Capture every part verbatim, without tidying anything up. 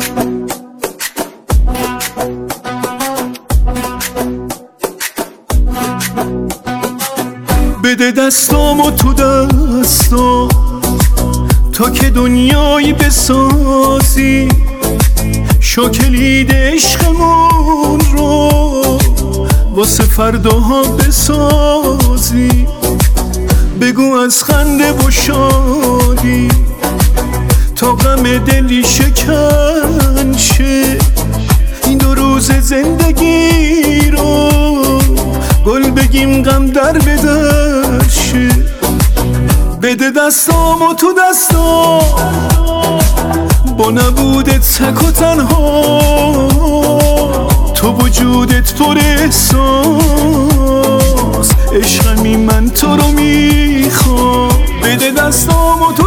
بده دستامو تو دستام تا که دنیایی بسازی، شو کلید عشقمون رو واسه فرداها بسازی. بگو از خنده و شادی تا غم دلی شکن شه، این دو روز زندگی رو گل بگیم غم در بدر شه. بده دستامو تو دستام با نبودت تک و تنها، تو وجودت پر احساس، عشقمی من تو رو میخوام. بده دستامو تو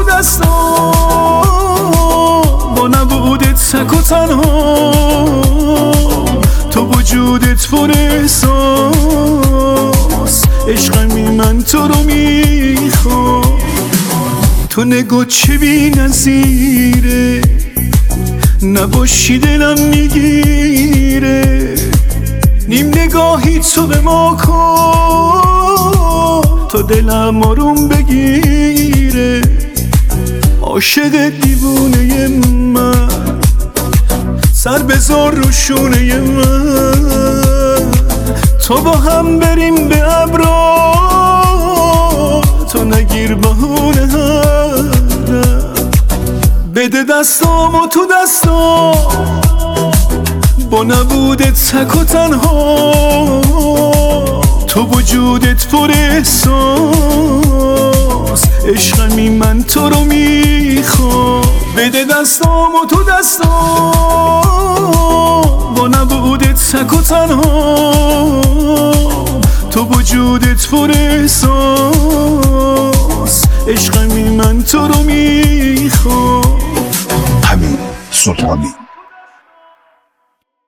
دستام با نبودت تک و تنها، تو وجودت پر احساس، عشقمی من تو رو میخوام. تو نگاه چه بی نظیره، نباشی دلم میگیره، نیم نگاهی تو به ما کن تا دلم آروم بگیره. عاشق دیوونه من، سر بذار رو شونه من، تو با هم بریم به ابرا، تو نگیر بهونه هم. بده دستامو تو دستام با نبودت تک و تنها، تو وجودت پر احساس، عشقمی من تو رو میخوام. بده دستامو تو دستام با نبودت تک و تنها، تو وجودت پر احساس، عشقمی من تو رو میخوام. حمید سلطانی.